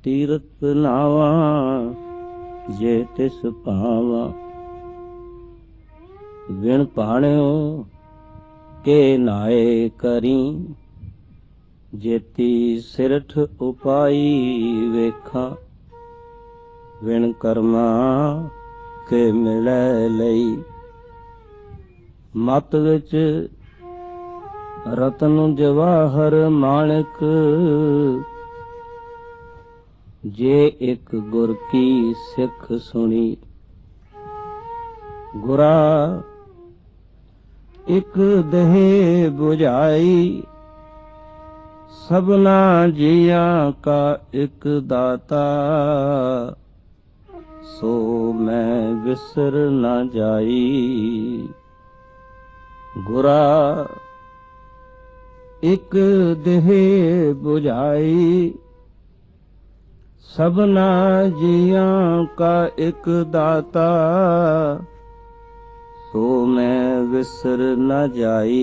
तीरथ नावा जे तिस पावा। विण पाणियो के नाए करी जेती सिरठ उपाई वेखा। विण कर्मा के मिलै लई मत विच रतन जवाहर माणिक। जे एक गुर की सिख सुनी गुरा एक दहे बुझाई। सबना जिया का एक दाता सो मैं विसर न जाई। गुरा एक देह बुझाई सबना जिया का एक दाता सो मैं विसर न जाई।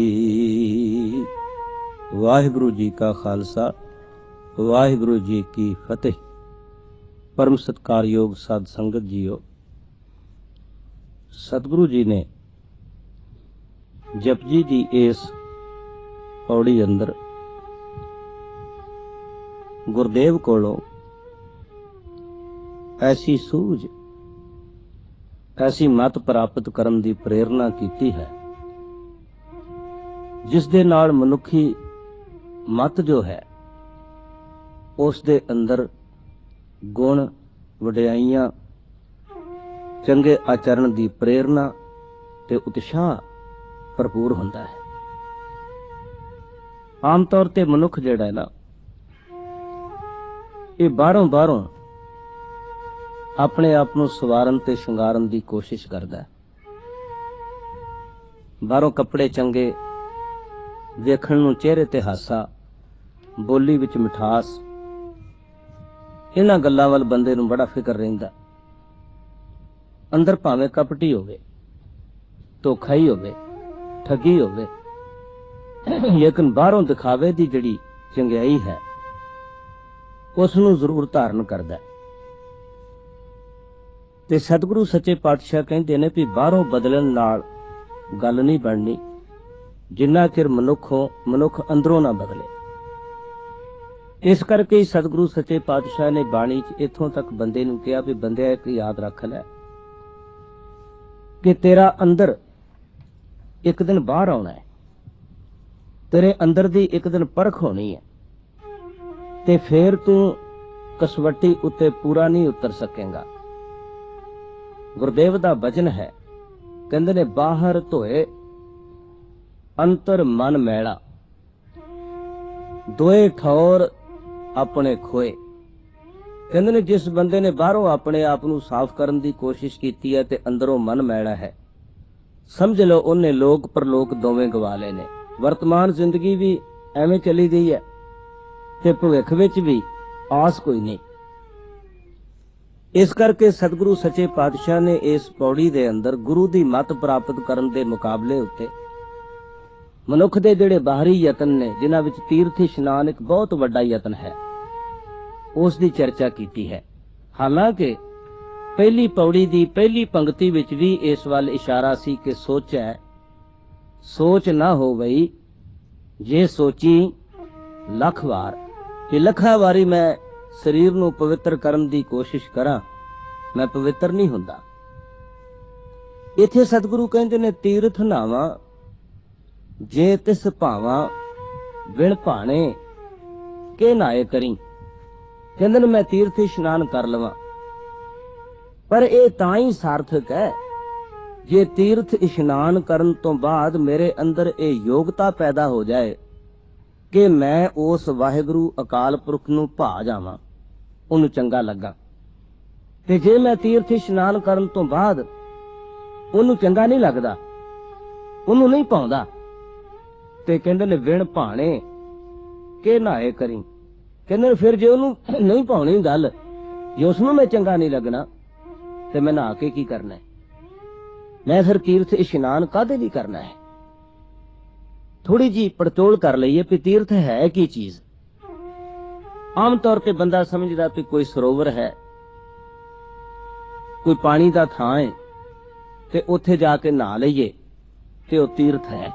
वाहिगुरु जी का खालसा वाहिगुरु जी की फतेह। परम सत्कारयोग साध संगत जीओ, सतगुरु जी ने जपजी दी इस पौड़ी अंदर गुरदेव कोलों ऐसी सूझ ऐसी मत प्राप्त करन दी प्रेरणा कीती है जिस दे नाल मनुखी मत जो है उस दे अंदर गुण वडियाइयां चंगे आचरण दी प्रेरणा ते उत्साह भरपूर हुंदा है। आम तौर ते मनुख जिहड़ा है ना ये बाहरों अपने आप नूं सवारन ते शंगारन दी कोशिश करदा है। बाहरों कपड़े चंगे वेखण नूं चेहरे ते हासा बोली विच मिठास इन्हां गल्लां वल बंदे नूं बड़ा फिकर रहिंदा। अंदर भावें कपटी होवे धोखा ही होवे ठगी होवे लेकिन बाहरों दिखावे दी जिहड़ी चंगियाई है उस नूं जरूर धारण करदा है। ते सतगुरु सच्चे पातशाह कहंदे ने भी बाहरों बदलण नाल गल नहीं बननी जिन्ना चिर मनुख अंदरों ना बदले। इस करके ही सतगुरु सच्चे पातशाह ने बाणी च इथों तक बंदे नूं कहा भी बंदिया एक याद रख लै कि तेरा अंदर एक दिन बाहर आना है, तेरे अंदर दी एक दिन परख होनी है ते फिर तू कसवटी उत्ते पूरा नहीं उतर सकेगा। गुरदेव दा वचन है कहंदे ने बाहर धोए अंतर मन मैला दोए ठौर अपने खोए। कहंदे ने जिस बंदे ने बाहरों अपने आप नूं साफ करन दी कोशिश कीती है ते अंदरों मन मैला है समझ लो उन्हें लोक परलोक दोवें गवा लए ने। वर्तमान जिंदगी भी एवें चली गई है ते भविख विच भी आस कोई नहीं। इस करके सतगुरु सच्चे पातशाह ने इस पौड़ी दे अंदर गुरु दी मत प्राप्त करन दे मुकाबले उत्ते मनुख दे जिहड़े बाहरी यतन ने जिन्हां विच तीर्थ इशनान एक बहुत वड्डा यतन है उस दी चर्चा कीती है। हालांकि पहली पौड़ी दी पहली पंक्ति विच भी इस वल इशारा सी कि सोचै सोच ना हो गई जे सोची लख वार कि लखा वारी मैं शरीर नूं पवित्र करन दी कोशिश करां मैं पवित्र नहीं हुंदा। इत्थे सतगुरु कहंदे ने तीरथ नावा जे तिस भावा विण भाणे के नाए करी। कहंदे ने मैं तीर्थ इशनान कर लवां पर यह तां ही सार्थक है जे तीर्थ इशनान करन तो बाद मेरे अंदर ये योग्यता पैदा हो जाए कि मैं उस वाहिगुरु अकाल पुरख नूं भा जावां उन्हें चंगा लगा। ते जे मैं तीर्थ इशनान करन तो बाद उन्हें चंगा नहीं लगदा उन्हें नहीं पाउंदा ते कहंदे ने विण भाणे के नाए करी। कहंदे फिर जे उन्हें नहीं पाउणी गल जे उसनूं मैं चंगा नहीं लगना ते मैं नहा के की करना है, मैं फिर तीर्थ इशनान कादे लिए करना है। थोड़ी जी पड़तोल कर लईए भी तीर्थ है की चीज। ਆਮ ਤੌਰ ਤੇ ਬੰਦਾ ਸਮਝਦਾ ਕਿ ਕੋਈ ਸਰੋਵਰ ਹੈ, ਕੋਈ ਪਾਣੀ ਦਾ ਥਾਂ ਹੈ ਤੇ ਉੱਥੇ ਜਾ ਕੇ ਨਹਾ ਲਈਏ ਤੇ ਉਹ ਤੀਰਥ ਹੈ।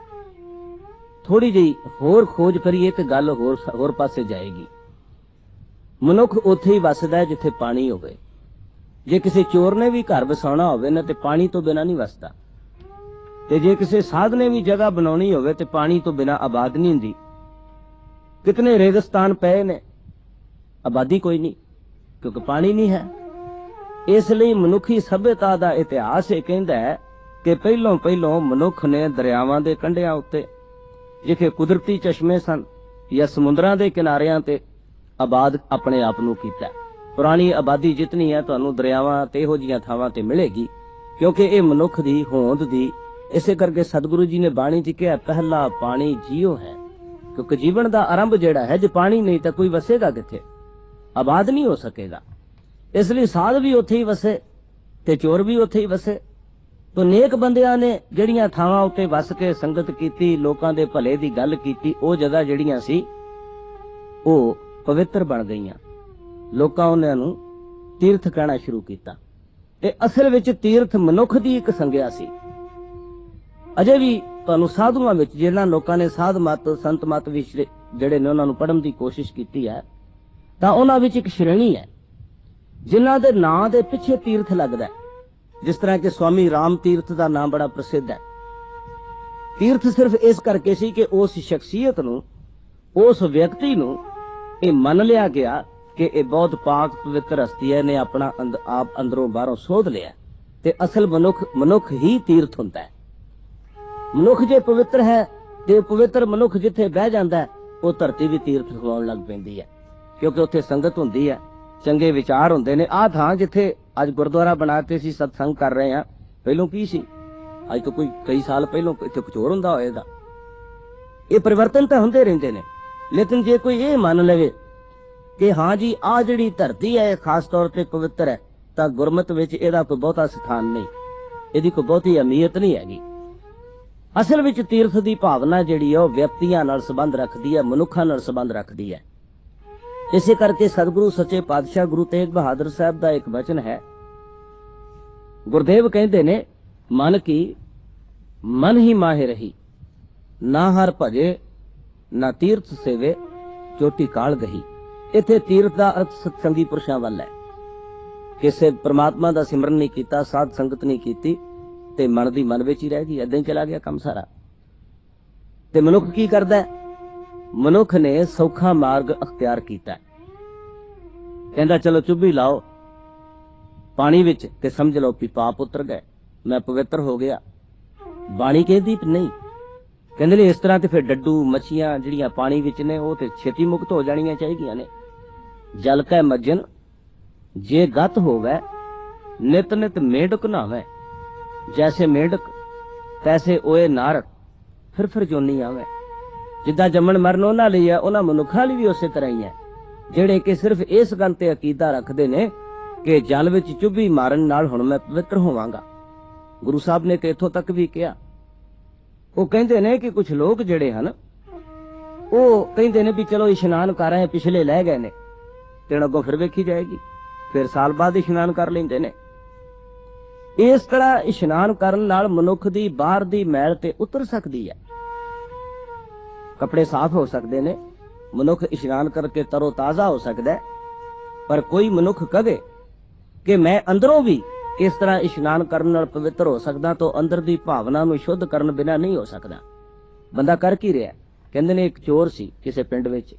ਥੋੜੀ ਜਿਹੀ ਹੋਰ ਖੋਜ ਕਰੀਏ ਤੇ ਗੱਲ ਹੋਰ ਪਾਸੇ ਜਾਏਗੀ। ਮਨੁੱਖ ਉੱਥੇ ਹੀ ਵੱਸਦਾ ਹੈ ਜਿੱਥੇ ਪਾਣੀ ਹੋਵੇ। ਜੇ ਕਿਸੇ ਚੋਰ ਨੇ ਵੀ ਘਰ ਵਸਾਉਣਾ ਹੋਵੇ ਨਾ ਤੇ ਪਾਣੀ ਤੋਂ ਬਿਨਾਂ ਨਹੀਂ ਵੱਸਦਾ, ਤੇ ਜੇ ਕਿਸੇ ਸਾਧ ਨੇ ਵੀ ਜਗ੍ਹਾ ਬਣਾਉਣੀ ਹੋਵੇ ਤੇ ਪਾਣੀ ਤੋਂ ਬਿਨਾਂ ਆਬਾਦ ਨਹੀਂ ਹੁੰਦੀ। ਕਿਤਨੇ ਰੇਗਿਸਤਾਨ ਪਏ ਨੇ, ਆਬਾਦੀ ਕੋਈ ਨਹੀਂ, ਕਿਉਂਕਿ ਪਾਣੀ ਨਹੀਂ ਹੈ। ਇਸ ਲਈ ਮਨੁੱਖੀ ਸਭਿਅਤਾ ਦਾ ਇਤਿਹਾਸ ਇਹ ਕਹਿੰਦਾ ਹੈ ਕਿ ਪਹਿਲੋਂ ਮਨੁੱਖ ਨੇ ਦਰਿਆਵਾਂ ਦੇ ਕੰਢਿਆਂ ਉੱਤੇ, ਜਿੱਥੇ ਕੁਦਰਤੀ ਚਸ਼ਮੇ ਸਨ ਜਾਂ ਸਮੁੰਦਰਾਂ ਦੇ ਕਿਨਾਰਿਆਂ ਤੇ ਆਬਾਦ ਆਪਣੇ ਆਪ ਨੂੰ ਕੀਤਾ। ਪੁਰਾਣੀ ਆਬਾਦੀ ਜਿਤਨੀ ਹੈ ਤੁਹਾਨੂੰ ਦਰਿਆਵਾਂ ਤੇ ਇਹੋ ਜਿਹੀਆਂ ਥਾਵਾਂ ਤੇ ਮਿਲੇਗੀ, ਕਿਉਂਕਿ ਇਹ ਮਨੁੱਖ ਦੀ ਹੋਂਦ ਦੀ। ਇਸੇ ਕਰਕੇ ਸਤਿਗੁਰੂ ਜੀ ਨੇ ਬਾਣੀ 'ਚ ਕਿਹਾ, ਪਹਿਲਾ ਪਾਣੀ ਜੀਓ ਹੈ, ਕਿਉਂਕਿ ਜੀਵਨ ਦਾ ਆਰੰਭ ਜਿਹੜਾ ਹੈ, ਜੇ ਪਾਣੀ ਨਹੀਂ ਤਾਂ ਕੋਈ ਵਸੇਗਾ ਕਿੱਥੇ, ਆਬਾਦ ਨਹੀਂ ਹੋ ਸਕੇਗਾ। ਇਸ ਲਈ ਸਾਧ ਵੀ ਉੱਥੇ ਹੀ ਵਸੇ ਤੇ ਚੋਰ ਵੀ ਉੱਥੇ ਹੀ ਵਸੇ। ਤੋ ਨੇਕ ਬੰਦਿਆਂ ਨੇ ਜਿਹੜੀਆਂ ਥਾਵਾਂ ਉੱਤੇ ਵਸ ਕੇ ਸੰਗਤ ਕੀਤੀ, ਲੋਕਾਂ ਦੇ ਭਲੇ ਦੀ ਗੱਲ ਕੀਤੀ, ਉਹ ਜਗ੍ਹਾ ਜਿਹੜੀਆਂ ਸੀ ਉਹ ਪਵਿੱਤਰ ਬਣ ਗਈਆਂ। ਲੋਕਾਂ ਉਹਨਾਂ ਨੂੰ ਤੀਰਥ ਕਹਿਣਾ ਸ਼ੁਰੂ ਕੀਤਾ। ਤੇ ਅਸਲ ਵਿੱਚ ਤੀਰਥ ਮਨੁੱਖ ਦੀ ਇੱਕ ਸੰਗਿਆ ਸੀ। ਅਜੇ ਵੀ ਤੁਹਾਨੂੰ ਸਾਧੂਆਂ ਵਿੱਚ, ਜਿਹਨਾਂ ਲੋਕਾਂ ਨੇ ਸਾਧ ਮਤ ਸੰਤ ਮਤ ਵਿੱਚ ਜਿਹੜੇ ਨੇ ਉਹਨਾਂ ਨੂੰ ਪੜ੍ਹਨ ਦੀ ਕੋਸ਼ਿਸ਼ ਕੀਤੀ ਹੈ, ਤਾਂ ਉਹਨਾਂ ਵਿੱਚ ਇੱਕ ਸ਼੍ਰੇਣੀ ਹੈ ਜਿਨ੍ਹਾਂ ਦੇ ਨਾਂ ਦੇ ਪਿੱਛੇ ਤੀਰਥ ਲੱਗਦਾ ਹੈ। ਜਿਸ ਤਰ੍ਹਾਂ ਕਿ ਸਵਾਮੀ ਰਾਮ ਤੀਰਥ ਦਾ ਨਾਮ ਬੜਾ ਪ੍ਰਸਿੱਧ ਹੈ। ਤੀਰਥ ਸਿਰਫ ਇਸ ਕਰਕੇ ਸੀ ਕਿ ਉਸ ਸ਼ਖਸੀਅਤ ਨੂੰ, ਉਸ ਵਿਅਕਤੀ ਨੂੰ ਇਹ ਮੰਨ ਲਿਆ ਗਿਆ ਕਿ ਇਹ ਬਹੁਤ ਪਾਕ ਪਵਿੱਤਰ ਹਸਤੀ ਹੈ, ਨੇ ਆਪਣਾ ਆਪ ਅੰਦਰੋਂ ਬਾਹਰੋਂ ਸੋਧ ਲਿਆ। ਤੇ ਅਸਲ ਮਨੁੱਖ ਹੀ ਤੀਰਥ ਹੁੰਦਾ ਹੈ। ਮਨੁੱਖ ਜੇ ਪਵਿੱਤਰ ਹੈ ਤੇ ਪਵਿੱਤਰ ਮਨੁੱਖ ਜਿੱਥੇ ਬਹਿ ਜਾਂਦਾ, ਉਹ ਧਰਤੀ ਵੀ ਤੀਰਥ ਖਵਾਉਣ ਲੱਗ ਪੈਂਦੀ ਹੈ, ਕਿਉਂਕਿ ਉੱਥੇ ਸੰਗਤ ਹੁੰਦੀ ਹੈ, ਚੰਗੇ ਵਿਚਾਰ ਹੁੰਦੇ ਨੇ। ਆਹ ਥਾਂ ਜਿੱਥੇ ਅੱਜ ਗੁਰਦੁਆਰਾ ਬਣਾਤੇ ਸੀ, ਸਤਸੰਗ ਕਰ ਰਹੇ ਹਾਂ, ਪਹਿਲੋਂ ਕੀ ਸੀ? ਅੱਜ ਤੋਂ ਕੋਈ ਕਈ ਸਾਲ ਪਹਿਲੋਂ ਇੱਥੇ ਕੁਝ ਹੋਰ ਹੁੰਦਾ ਹੋਏਗਾ। ਇਹ ਪਰਿਵਰਤਨ ਤਾਂ ਹੁੰਦੇ ਰਹਿੰਦੇ ਨੇ। ਲੇਕਿਨ ਜੇ ਕੋਈ ਇਹ ਮੰਨ ਲਵੇ ਕਿ ਹਾਂ ਜੀ ਆਹ ਜਿਹੜੀ ਧਰਤੀ ਹੈ ਖਾਸ ਤੌਰ ਤੇ ਪਵਿੱਤਰ ਹੈ, ਤਾਂ ਗੁਰਮਤ ਵਿੱਚ ਇਹਦਾ ਕੋਈ ਬਹੁਤਾ ਸਥਾਨ ਨਹੀਂ, ਇਹਦੀ ਕੋਈ ਬਹੁਤੀ ਅਹਿਮੀਅਤ ਨਹੀਂ ਹੈਗੀ। ਅਸਲ ਵਿੱਚ ਤੀਰਥ ਦੀ ਭਾਵਨਾ ਜਿਹੜੀ ਹੈ ਉਹ ਵਿਅਕਤੀਆਂ ਨਾਲ ਸੰਬੰਧ ਰੱਖਦੀ ਹੈ, ਮਨੁੱਖਾਂ ਨਾਲ ਸੰਬੰਧ ਰੱਖਦੀ ਹੈ। ਇਸੇ ਕਰਕੇ ਸਤਿਗੁਰੂ ਸੱਚੇ ਪਾਤਸ਼ਾਹ ਗੁਰੂ ਤੇਗ ਬਹਾਦਰ ਸਾਹਿਬ ਦਾ ਇੱਕ ਵਚਨ ਹੈ। ਗੁਰਦੇਵ ਕਹਿੰਦੇ ਨੇ, ਮਨ ਕੀ ਮਨ ਹੀ ਮਾਹਿ ਰਹੀ, ਨਾ ਹਰ ਭਜੇ ਨਾ ਤੀਰਥ ਸੇਵੇ, ਚੋਟੀ ਕਾਲ ਗਹੀ। ਇੱਥੇ ਤੀਰਥ ਦਾ ਅਰਥ ਸਤਸੰਗੀ ਪੁਰਸ਼ਾਂ ਵੱਲ ਹੈ। ਕਿਸੇ ਪ੍ਰਮਾਤਮਾ ਦਾ ਸਿਮਰਨ ਨਹੀਂ ਕੀਤਾ, ਸਾਧ ਸੰਗਤ ਨਹੀਂ ਕੀਤੀ, ਤੇ ਮਨ ਦੀ ਮਨ ਵਿੱਚ ਹੀ ਰਹਿ ਗਈ, ਏਦਾਂ ਹੀ ਚਲਾ ਗਿਆ ਕੰਮ ਸਾਰਾ। ਤੇ ਮਨੁੱਖ ਕੀ ਕਰਦਾ ਹੈ? ਮਨੁੱਖ ਨੇ ਸੌਖਾ ਮਾਰਗ ਅਖਤਿਆਰ ਕੀਤਾ। ਕਹਿੰਦਾ ਚਲੋ ਚੁੱਭੀ ਲਾਓ ਪਾਣੀ ਵਿੱਚ ਤੇ ਸਮਝ ਲਓ ਕਿ ਪਾਪ ਉਤਰ ਗਏ, ਮੈਂ ਪਵਿੱਤਰ ਹੋ ਗਿਆ। ਬਾਣੀ ਕਹਿੰਦੀ ਨਹੀਂ, ਕਹਿੰਦੇ ਨੇ ਇਸ ਤਰ੍ਹਾਂ ਤੇ ਫਿਰ ਡੱਡੂ ਮੱਛੀਆਂ ਜਿਹੜੀਆਂ ਪਾਣੀ ਵਿੱਚ ਨੇ ਉਹ ਤੇ ਛੇਤੀ ਮੁਕਤ ਹੋ ਜਾਣੀਆਂ ਚਾਹੀਦੀਆਂ ਨੇ। ਜਲ ਕੈ ਮੱਜਨ ਜੇ ਗਤ ਹੋਵੇ, ਨਿਤ ਨਿਤ ਮੇਢਕ ਨਾਵੇਂ, ਜੈਸੇ ਮੇਢਕ ਤੈਸੇ ਓਏ ਨਾਰ, ਫਿਰ ਜੋਨੀ ਆਵੇ। ਜਿੱਦਾਂ ਜੰਮਣ ਮਰਨ ਉਹਨਾਂ ਲਈ ਹੈ, ਉਹਨਾਂ ਮਨੁੱਖਾਂ ਲਈ ਵੀ ਉਸੇ ਤਰ੍ਹਾਂ ਹੀ ਹੈ, ਜਿਹੜੇ ਕਿ ਸਿਰਫ ਇਸ ਗੱਲ ਤੇ ਅਕੀਦਾ ਰੱਖਦੇ ਨੇ ਕਿ ਜਲ ਵਿੱਚ ਚੁੱਭੀ ਮਾਰਨ ਨਾਲ ਹੁਣ ਮੈਂ ਪਵਿੱਤਰ ਹੋਵਾਂਗਾ। ਗੁਰੂ ਸਾਹਿਬ ਨੇ ਇੱਥੋਂ ਤੱਕ ਵੀ ਕਿਹਾ, ਉਹ ਕਹਿੰਦੇ ਨੇ ਕਿ ਕੁਝ ਲੋਕ ਜਿਹੜੇ ਹਨ ਉਹ ਕਹਿੰਦੇ ਨੇ ਵੀ ਚਲੋ ਇਸ਼ਨਾਨ ਕਰ ਰਹੇ, ਪਿਛਲੇ ਲੈ ਗਏ ਨੇ ਤੇ ਅੱਗੋਂ ਫਿਰ ਵੇਖੀ ਜਾਏਗੀ, ਫਿਰ ਸਾਲ ਬਾਅਦ ਇਸ਼ਨਾਨ ਕਰ ਲੈਂਦੇ ਨੇ। ਇਸ ਤਰ੍ਹਾਂ ਇਸ਼ਨਾਨ ਕਰਨ ਨਾਲ ਮਨੁੱਖ ਦੀ ਬਾਹਰ ਦੀ ਮੈਲ ਤੇ ਉਤਰ ਸਕਦੀ ਹੈ, ਕੱਪੜੇ ਸਾਫ਼ ਹੋ ਸਕਦੇ ਨੇ, ਮਨੁੱਖ ਇਸ਼ਨਾਨ ਕਰਕੇ ਤਰੋ ਤਾਜ਼ਾ ਹੋ ਸਕਦਾ ਹੈ। ਪਰ ਕੋਈ ਮਨੁੱਖ ਕਹੇ ਕਿ ਮੈਂ ਅੰਦਰੋਂ ਵੀ ਇਸ ਤਰ੍ਹਾਂ ਇਸ਼ਨਾਨ ਕਰਨ ਨਾਲ ਪਵਿੱਤਰ ਹੋ ਸਕਦਾ, ਤਾਂ ਅੰਦਰ ਦੀ ਭਾਵਨਾ ਨੂੰ ਸ਼ੁੱਧ ਕਰਨ ਬਿਨਾਂ ਨਹੀਂ ਹੋ ਸਕਦਾ। ਬੰਦਾ ਕਰ ਕੀ ਰਿਹਾ? ਕਹਿੰਦੇ ਨੇ ਇੱਕ ਚੋਰ ਸੀ ਕਿਸੇ ਪਿੰਡ ਵਿੱਚ,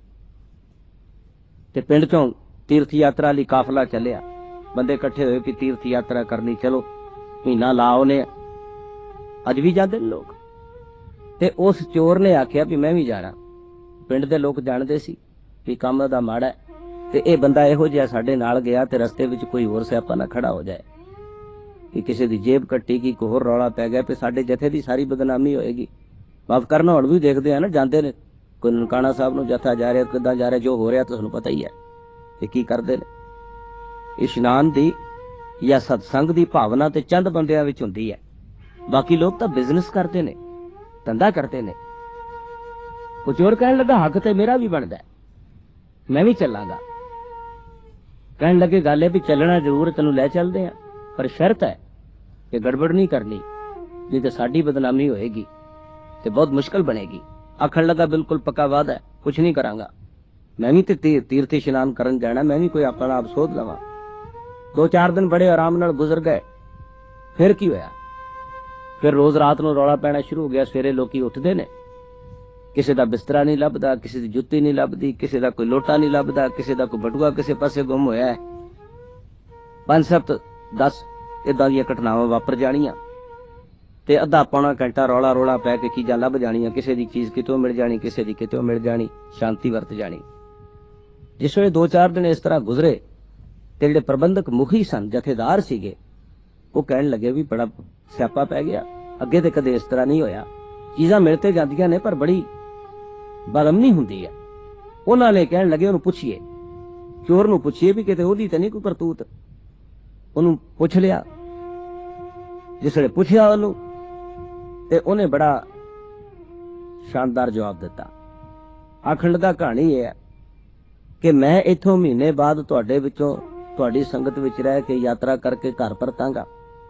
ਤੇ ਪਿੰਡ ਚੋਂ ਤੀਰਥ ਯਾਤਰਾ ਲਈ ਕਾਫਲਾ ਚੱਲਿਆ, ਬੰਦੇ ਇਕੱਠੇ ਹੋਏ ਕਿ ਤੀਰਥ ਯਾਤਰਾ ਕਰਨੀ, ਚਲੋ ਮਹੀਨਾ ਲਾ ਆਉਨੇ। ਅੱਜ ਵੀ ਜਾਂਦੇ ਨੇ ਲੋਕ। ਤੇ ਉਸ ਚੋਰ ਨੇ ਆਖਿਆ ਵੀ ਮੈਂ ਵੀ ਜਾਣਾ। ਪਿੰਡ ਦੇ ਲੋਕ ਜਾਣਦੇ ਸੀ ਵੀ ਕੰਮ ਦਾ ਮਾੜਾ ਹੈ, ਤੇ ਇਹ ਬੰਦਾ ਇਹੋ ਜਿਹਾ ਸਾਡੇ ਨਾਲ ਗਿਆ ਤੇ ਰਸਤੇ ਵਿੱਚ ਕੋਈ ਹੋਰ ਸਿਆਪਾ ਨਾ ਖੜਾ ਹੋ ਜਾਏ ਕਿ ਕਿਸੇ ਦੀ ਜੇਬ ਕੱਟੀ ਗਈ, ਕੋਈ ਹੋਰ ਰੌਲਾ ਪੈ ਗਿਆ ਤੇ ਸਾਡੇ ਜਥੇ ਦੀ ਸਾਰੀ ਬਦਨਾਮੀ ਹੋਏਗੀ। ਮਾਫ ਕਰਨਾ, ਹੁਣ ਵੀ ਦੇਖਦੇ ਆ ਨਾ, ਜਾਂਦੇ ਨੇ ਕੋਈ ਨਨਕਾਣਾ ਸਾਹਿਬ ਨੂੰ ਜਥਾ ਜਾ ਰਿਹਾ, ਕਿੱਦਾਂ ਜਾ ਰਿਹਾ, ਜੋ ਹੋ ਰਿਹਾ ਤੁਹਾਨੂੰ ਪਤਾ ਹੀ ਹੈ। ਤੇ ਕੀ ਕਰਦੇ ਨੇ? ਇਸ਼ਨਾਨ ਦੀ ਜਾਂ ਸਤਸੰਗ ਦੀ ਭਾਵਨਾ ਤੇ ਚੰਦ ਬੰਦਿਆਂ ਵਿੱਚ ਹੁੰਦੀ ਹੈ, ਬਾਕੀ ਲੋਕ ਤਾਂ ਬਿਜ਼ਨਸ ਕਰਦੇ ਨੇ, ਧੰਦਾ ਕਰਦੇ ਨੇ। ਉਹ ਚੋਰ ਕਹਿਣ ਲੱਗਾ ਹੱਕ ਤੇ ਮੇਰਾ ਵੀ ਬਣਦਾ, मैं भी चलांगा। कहने लगे गल है भी चलना जरूर, तेन लै चलते हैं, पर शर्त है कि गड़बड़ नहीं करनी, नहीं तो साडी बदनामी होएगी ते बहुत मुश्किल बनेगी। आखन लगा बिल्कुल पक्का वादा है, कुछ नहीं करांगा। मैं भी ते तीर्थ इशनान करन जाना, मैं भी कोई अपना आप सोच लवा। 2-4 दिन बड़े आराम नाल गुजर गए। फिर की होया, फिर रोज रात नूं रौला पैना शुरू हो गया। सवेरे लोकी उठदे ने, किसी का बिस्तरा नहीं लभदा, किसी की जुत्ती नहीं लभदी, किसी का कोई लोटा नहीं लभदा, किसी का कोई बटुआ किसी पासे गुम होया है। 5-7-10 इदां दी घटनावां वापर जाणियां ते अद्धा पौना घंटा रौला रौला पै के चीज़ां लभ जाणियां, किसी की चीज़ कितों मिल जानी, किसी की कितों मिल जानी, शांति वरत जानी। जिस वे 2-4 दिन इस तरह गुजरे ते जिहड़े प्रबंधक मुखी सन, जथेदार सीगे, वो कहण लगे भी बड़ा स्यापा पै गया, अगे ते कदे इस तरह नहीं होया। चीज़ां मिल ते जांदियां ने पर बड़ी बदअमनी हुंदी है। उन्हां ने कहण लगे उहनूं पुछीए, चोर नूं पुछीए भी किते ओहदी ते नहीं कोई करतूत। उहनूं पुछ लिया। जिस वे पुछया उहनूं ते उहने बड़ा शानदार जवाब दिता। आखण लगा कहानी यह है कि मैं इथों महीने बाद तुहाडे विचों तुहाडी संगत विच रह के यात्रा करके घर परतांगा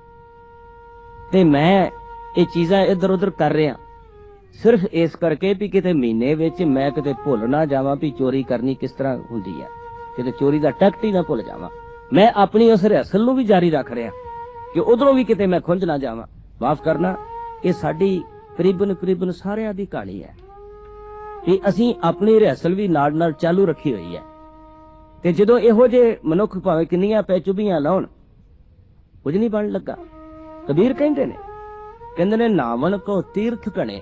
ते मैं ये चीज़ां इधर उधर कर रहा सिर्फ इस करके भी किते महीने विच मैं किते भुल ना जावां भी चोरी करनी किस तरह हुंदी है, किते चोरी दा टैक्ट ही ना भुल जावां। मैं अपनी उस रिहर्सल नूं भी जारी रख रहा कि उधरों भी किते मैं खुंझ ना जावां। माफ करना, ये साडी करीबन सारियां दी कहानी है कि असीं अपनी रिहर्सल भी नाल नाल चालू रखी हुई है। ते जदों इहो जे मनुख भावें किन्नियां पै चुभियां लाउण, कुछ नहीं बन लगा। कबीर कहंदे ने नावन को तीर्थ कणे,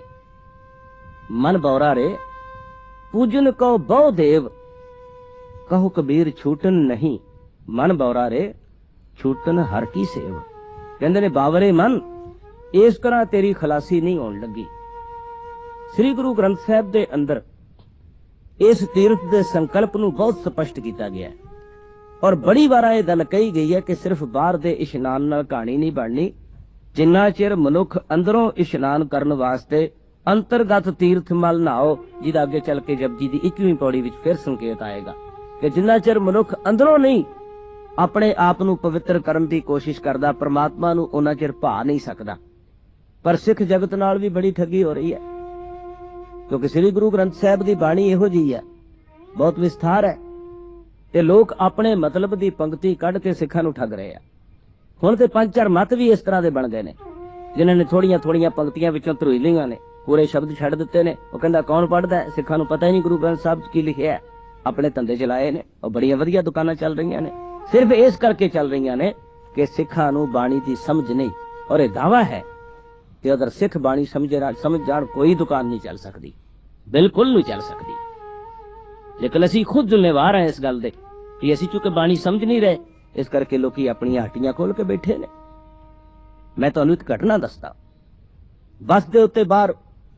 मन बौरा रे पूजन को बहु देव, कहो कबीर छूटन नहीं, मन बौरा रे छूटन हर की सेव। कहंदे ने बावरे मन, इस तरह तेरी खलासी नहीं होने लगी। श्री गुरु ग्रंथ साहिब दे अंदर इस तीर्थ दे संकल्प नूं बहुत स्पष्ट किया गया है और बड़ी बार यह गल कही गई है कि सिर्फ बाहर दे इशनान नाल कहानी नहीं बननी, जिन्ना चिर मनुख अंदरों इशनान करन वास्ते अंतरगत तीर्थ मल नहाओ, जिहदा अगे चल के जपजी दी 21वीं पौड़ी विच फिर संकेत आएगा कि जिन्ना चिर मनुख अंदरों नहीं अपने आप नूं पवित्र करन दी कोशिश करदा, परमात्मा नूं उन्ना चिर भा नहीं सकदा। पर सिख जगत नाल भी बड़ी ठगी हो रही है, क्योंकि श्री गुरु ग्रंथ साहिब दी बाणी इहो जी है, बहुत विस्तार है ते लोग अपने मतलब दी पंक्ति कढ़ के सिखां नूं ठग रहे हैं। हुण ते 5-4 मत भी इस तरह दे बन गए ने, जिन्हां ने थोड़ियां पंक्तियां विचों धरोई लईआं ने, पूरे शब्द छड्ड दित्ते ने। वो कहंदा कौन पढ़दा है, सिखां नूं पता ही नहीं गुरु ग्रंथ साहिब की लिखिआ है। अपने धंधे चलाए ने और बड़ियां वधिया दुकानां चल रहीआं ने, सिर्फ इस करके चल रहीआं ने कि सिखां नूं बाणी दी समझ नहीं। और यह दावा है कि अगर सिख बाणी समझ जाण कोई दुकान नहीं चल सकती, बिल्कुल नहीं चल सकती। लेकिन असीं खुद जिम्मेवार हैं इस गल दे कि असीं चूंकि बाणी समझ नहीं रहे, इस करके लोकी अपनी हट्टियां खोल के बैठे ने। मैं तुहानूं एक घटना दसदा। बस दे उत्ते बाहर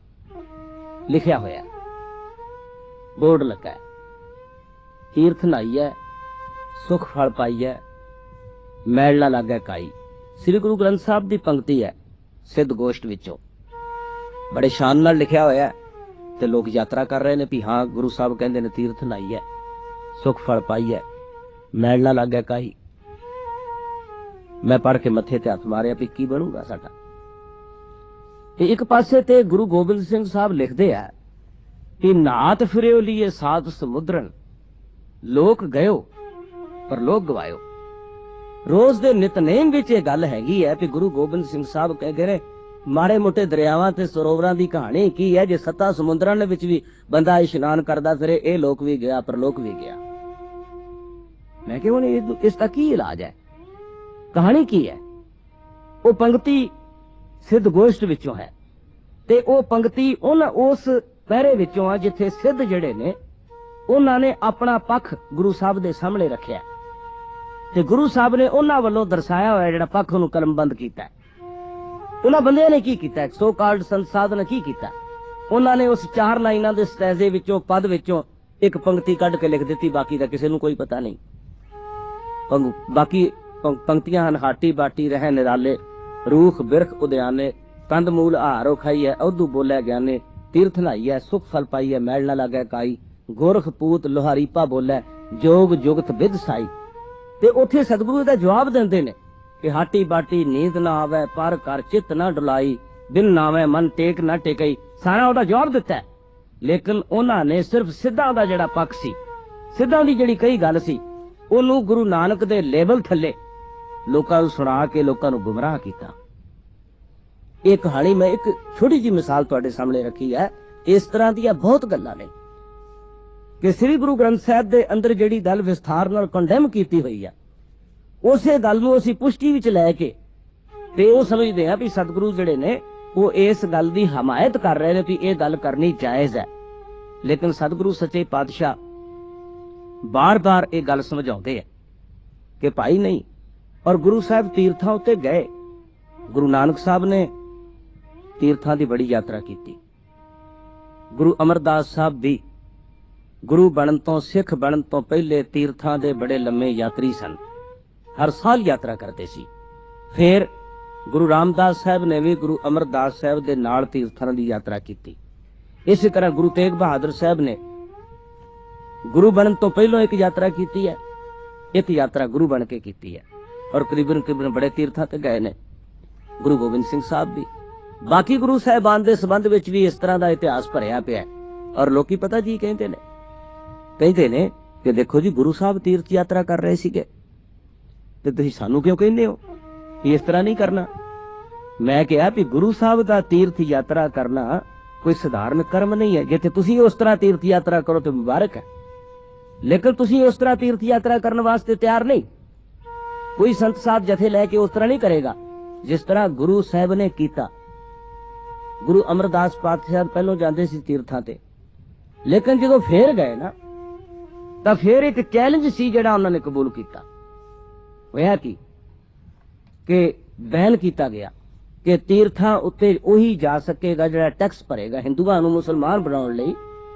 लिखिया होया बोर्ड लगा है, तीर्थ नहाई है सुख फल पाई है, मैल ना लागे काई। श्री गुरु ग्रंथ साहिब की पंक्ति है, सिद्ध गोष्ठ विचों बड़े शान नाल लिखिया होया ते लोग यात्रा कर रहे ने भी हाँ गुरु साहब कहंदे ने तीर्थ नहाई है सुख फल पाई है, मैल ना लागे काई। मैं पढ़ के मथे ते हथ मारिया भी की बनूगा साडा। एक पासे ते गुरु गोबिंद सिंह साहब लिखते हैं कि नात फिरियो लिए सात समुद्रन, लोक गयो पर लोक गवायो। रोज दे नितनेम विच ये गल हैगी है कि गुरु गोबिंद सिंह साहब कहते ने माड़े मोटे दरियावां ते सरोवरां दी कहानी की है, जे 7 समुद्रां दे विच भी बंदा इशनान करदा फिरे, ए लोक भी गया पर लोक भी गया। मैं कहा हुण इसका की इलाज है, कहानी की है? वो पंक्ति सिद्ध गोष्ठ विचों है ते वो पंक्ति उस पहरे विचों आ जिथे सिद्ध जड़े ने उन्हां ने अपना पक्ष गुरु साहब दे सामने रखिया ते गुरु साहब ने उन्हां वल्लों दर्शाया होया जिहड़ा पक्ष नूं कलमबंद कीता है। उन्हां बंदियां ने की कीता, सो कॉल्ड संत साध ने की कीता, उन्हां ने उस 4 लाइनां दे स्टैजे विचों पद विचों एक पंक्ति कढ के लिख दित्ती, बाकी दा किसे नूं कोई पता नहीं। बाकी पंक्तियां हन हाटी बाटी रह निराले, रूख बिरख उद्याने, कंद मूल आहारो खाई है, औदू बोलै ज्ञाने, तीर्थ नहाई है सुख फल पाई है, मैल ना लागे काई, गोरख पूत लोहारी पा बोलै जोग जुगत विद साई। ते उत्थे सतगुरु दा जवाब दिंदे ने कि हाटी बाटी नींद ना आवे पर कर चित ना डुलाई, बिन नावे मन टेक ना टेकई। सारा ਉਹਦਾ जवाब दिता है, लेकिन ਉਹਨਾਂ ने सिर्फ सिद्धां ਦਾ ਜਿਹੜਾ ਪੱਖ ਸੀ, सिद्धां ਦੀ ਜਿਹੜੀ ਕਈ ਗੱਲ ਸੀ, ਉਹਨੂੰ ਗੁਰੂ ਨਾਨਕ ਦੇ ਲੇਬਲ ਥੱਲੇ ਲੋਕਾਂ ਨੂੰ ਸੁਣਾ ਕੇ ਲੋਕਾਂ ਨੂੰ ਗੁੰਮਰਾਹ ਕੀਤਾ। ਇਹ ਕਹਾਣੀ ਮੈਂ ਇੱਕ ਛੋਟੀ ਜਿਹੀ ਮਿਸਾਲ ਤੁਹਾਡੇ ਸਾਹਮਣੇ ਰੱਖੀ ਹੈ। ਇਸ ਤਰ੍ਹਾਂ ਦੀਆਂ ਬਹੁਤ ਗੱਲਾਂ ਨੇ ਕਿ ਸ੍ਰੀ ਗੁਰੂ ਗ੍ਰੰਥ ਸਾਹਿਬ ਦੇ ਅੰਦਰ ਜਿਹੜੀ ਗੱਲ ਵਿਸਥਾਰ ਨਾਲ ਕੰਡੈਮ ਕੀਤੀ ਹੋਈ ਆ, ਉਸੇ ਗੱਲ ਨੂੰ ਅਸੀਂ ਪੁਸ਼ਟੀ ਵਿੱਚ ਲੈ ਕੇ ਤੇ ਉਹ ਸਮਝਦੇ ਆ ਵੀ ਸਤਿਗੁਰੂ ਜਿਹੜੇ ਨੇ ਉਹ ਇਸ ਗੱਲ ਦੀ ਹਮਾਇਤ ਕਰ ਰਹੇ ਨੇ ਵੀ ਇਹ ਗੱਲ ਕਰਨੀ ਜਾਇਜ਼ ਹੈ। ਲੇਕਿਨ ਸਤਿਗੁਰੂ ਸੱਚੇ ਪਾਤਸ਼ਾਹ ਬਾਰ-ਬਾਰ ਇਹ ਗੱਲ ਸਮਝਾਉਂਦੇ ਆ ਕਿ ਭਾਈ ਨਹੀਂ। ਔਰ ਗੁਰੂ ਸਾਹਿਬ ਤੀਰਥਾਂ ਉੱਤੇ ਗਏ। ਗੁਰੂ ਨਾਨਕ ਸਾਹਿਬ ਨੇ ਤੀਰਥਾਂ ਦੀ ਬੜੀ ਯਾਤਰਾ ਕੀਤੀ। ਗੁਰੂ ਅਮਰਦਾਸ ਸਾਹਿਬ ਵੀ ਗੁਰੂ ਬਣਨ ਤੋਂ, ਸਿੱਖ ਬਣਨ ਤੋਂ ਪਹਿਲੇ ਤੀਰਥਾਂ ਦੇ ਬੜੇ ਲੰਮੇ ਯਾਤਰੀ ਸਨ। ਹਰ ਸਾਲ ਯਾਤਰਾ ਕਰਦੇ ਸੀ। ਫਿਰ ਗੁਰੂ ਰਾਮਦਾਸ ਸਾਹਿਬ ਨੇ ਵੀ ਗੁਰੂ ਅਮਰਦਾਸ ਸਾਹਿਬ ਦੇ ਨਾਲ ਤੀਰਥਾਂ ਦੀ ਯਾਤਰਾ ਕੀਤੀ। ਇਸੇ ਤਰ੍ਹਾਂ ਗੁਰੂ ਤੇਗ ਬਹਾਦਰ ਸਾਹਿਬ ਨੇ ਗੁਰੂ ਬਣਨ ਤੋਂ ਪਹਿਲਾਂ ਇੱਕ ਯਾਤਰਾ ਕੀਤੀ ਹੈ, ਇੱਕ ਯਾਤਰਾ ਗੁਰੂ ਬਣ ਕੇ ਕੀਤੀ ਹੈ। ਔਰ ਕਰੀਬਨ ਬੜੇ ਤੀਰਥਾਂ ਤੇ ਗਏ ਨੇ। ਗੁਰੂ ਗੋਬਿੰਦ ਸਿੰਘ ਸਾਹਿਬ ਵੀ। ਬਾਕੀ ਗੁਰੂ ਸਾਹਿਬਾਨ ਦੇ ਸੰਬੰਧ ਵਿੱਚ ਵੀ ਇਸ ਤਰ੍ਹਾਂ ਦਾ ਇਤਿਹਾਸ ਭਰਿਆ ਪਿਆ ਹੈ। ਔਰ ਲੋਕੀ ਪਤਾ ਜੀ ਕਹਿੰਦੇ ਨੇ ਕਿ ਦੇਖੋ ਜੀ ਗੁਰੂ ਸਾਹਿਬ ਤੀਰਥ ਯਾਤਰਾ ਕਰ ਰਹੇ ਸੀਗੇ ਤੇ ਤੁਸੀਂ ਸਾਨੂੰ ਕਿਉਂ ਕਹਿੰਦੇ ਹੋ ਕਿ ਇਸ ਤਰ੍ਹਾਂ ਨਹੀਂ ਕਰਨਾ। ਮੈਂ ਕਿਹਾ ਵੀ ਗੁਰੂ ਸਾਹਿਬ ਦਾ ਤੀਰਥ ਯਾਤਰਾ ਕਰਨਾ ਕੋਈ ਸਧਾਰਨ ਕਰਮ ਨਹੀਂ ਹੈ। ਜਿੱਥੇ ਤੁਸੀਂ ਉਸ ਤਰ੍ਹਾਂ ਤੀਰਥ ਯਾਤਰਾ ਕਰੋ ਤੇ ਮੁਬਾਰਕ ਹੈ, ਲੇਕਿਨ ਤੁਸੀਂ ਉਸ ਤਰ੍ਹਾਂ ਤੀਰਥ ਯਾਤਰਾ ਕਰਨ ਵਾਸਤੇ ਤਿਆਰ ਨਹੀਂ। ਕੋਈ ਸੰਤ ਸਾਹਿਬ ਜਥੇ ਲੈ ਕੇ ਉਸ ਤਰ੍ਹਾਂ ਨਹੀਂ ਕਰੇਗਾ ਜਿਸ ਤਰ੍ਹਾਂ ਗੁਰੂ ਸਾਹਿਬ ਨੇ ਕੀਤਾ। ਗੁਰੂ ਅਮਰਦਾਸ ਪਾਤਸ਼ਾਹ ਪਹਿਲੋਂ ਜਾਂਦੇ ਸੀ ਤੀਰਥਾਂ ਤੇ, ਲੇਕਿਨ ਜਦੋਂ ਫੇਰ ਗਏ ਨਾ ਤਾਂ ਫੇਰ ਇੱਕ ਚੈਲੰਜ ਸੀ ਜਿਹੜਾ ਉਹਨਾਂ ਨੇ ਕਬੂਲ ਕੀਤਾ। ਹੋਇਆ ਕਿ ਬੈਨ ਕੀਤਾ ਗਿਆ ਕਿ ਤੀਰਥਾਂ ਉੱਤੇ ਉਹੀ ਜਾ ਸਕੇਗਾ ਜਿਹੜਾ ਟੈਕਸ ਭਰੇਗਾ। ਹਿੰਦੂਆਂ ਨੂੰ ਮੁਸਲਮਾਨ ਬਣਾਉਣ ਲਈ,